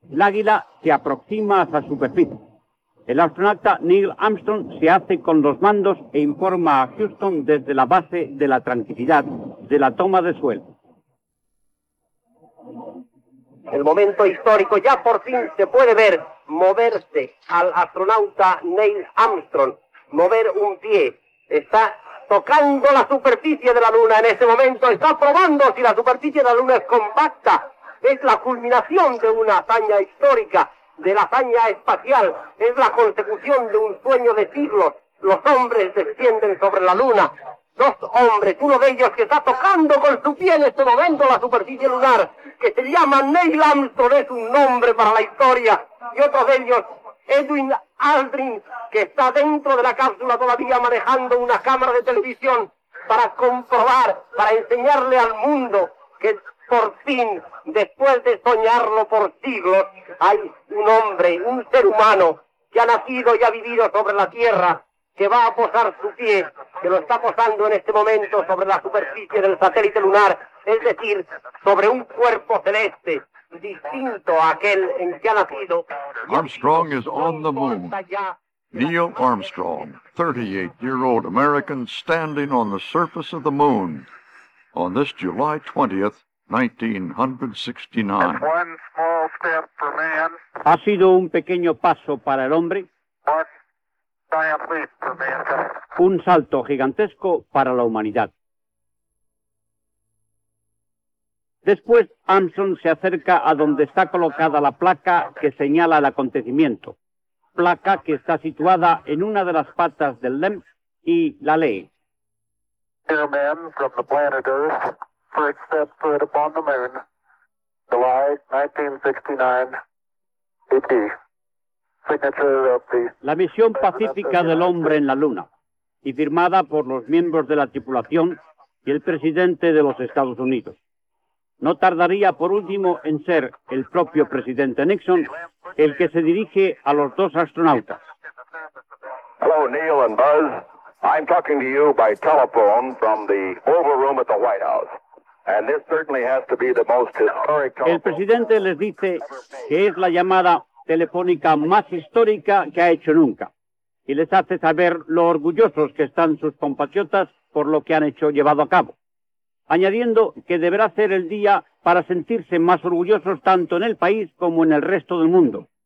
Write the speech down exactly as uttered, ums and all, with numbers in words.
El águila se aproxima a la superficie. El astronauta Neil Armstrong se hace con los mandos e informa a Houston desde la base de la Tranquilidad de la toma de suelo. El momento histórico, ya por fin se puede ver moverse al astronauta Neil Armstrong, mover un pie. Está tocando la superficie de la Luna en este momento, está probando si la superficie de la Luna es compacta. Es la culminación de una hazaña histórica, de la hazaña espacial, es la consecución de un sueño de siglos. Los hombres descienden sobre la Luna. Dos hombres, uno de ellos que está tocando con su pie en este momento la superficie lunar, que se llama Neil Armstrong, es un nombre para la historia, y otro de ellos, Edwin Aldrin, que está dentro de la cápsula todavía manejando una cámara de televisión para comprobar, para enseñarle al mundo que por fin, después de soñarlo por siglos, hay un hombre, un ser humano que ha nacido y ha vivido sobre la Tierra, que va a posar su pie, que lo está posando en este momento sobre la superficie del satélite lunar, es decir, sobre un cuerpo celeste, distinto a aquel en que ha nacido. Armstrong is on the moon. Neil Armstrong, thirty-eight-year-old American standing on the surface of the moon on this July twentieth, nineteen sixty-nine. One small step for man. Ha sido un pequeño paso para el hombre, One giant leap for mankind. un salto gigantesco para la humanidad. Después, Armstrong se acerca a donde está colocada la placa que señala el acontecimiento, placa que está situada en una de las patas del LEM, y la lee. Dear men from the planet Earth, first step foot upon the moon, July nineteen sixty-nine, E T. Signature of the... La misión pacífica del hombre en la Luna, y firmada por los miembros de la tripulación y el presidente de los Estados Unidos. No tardaría, por último, en ser el propio presidente Nixon el que se dirige a los dos astronautas. Hello, Neil and Buzz. I'm talking to you by telephone from the Oval Room at the White House. And this certainly has to be the most historic telephone. El presidente les dice que es la llamada telefónica más histórica que ha hecho nunca, y les hace saber lo orgullosos que están sus compatriotas por lo que han hecho llevado a cabo, añadiendo que deberá ser el día para sentirse más orgullosos tanto en el país como en el resto del mundo.